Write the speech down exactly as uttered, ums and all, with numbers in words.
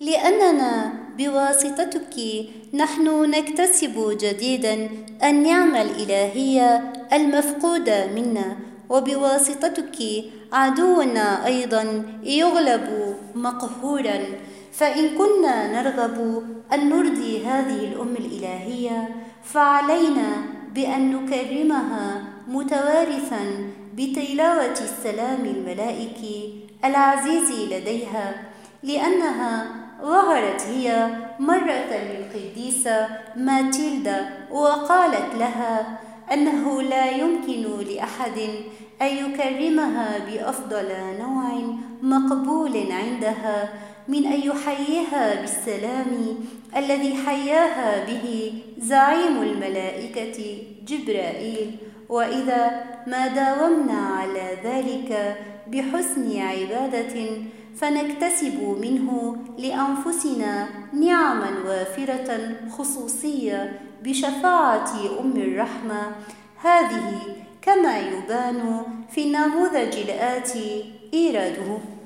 لأننا بواسطتك نحن نكتسب جديداً النعمة الإلهية المفقودة منا، وبواسطتك عدونا أيضاً يغلب مقهوراً. فإن كنا نرغب أن نرضي هذه الأم الإلهية فعلينا بأن نكرمها متوارثاً بتلاوة السلام الملائكي العزيز لديها، لأنها ظهرت هي مرة للقديسة ماتيلدا وقالت لها أنه لا يمكن لأحد أن يكرمها بأفضل نوع مقبول عندها من أن يحييها بالسلام الذي حياها به زعيم الملائكة جبرائيل. وإذا ما داومنا على ذلك بحسن عبادة فنكتسب منه لأنفسنا نعما وافرة خصوصية بشفاعة أم الرحمة هذه، كما يبان في النموذج الآتي إيراده.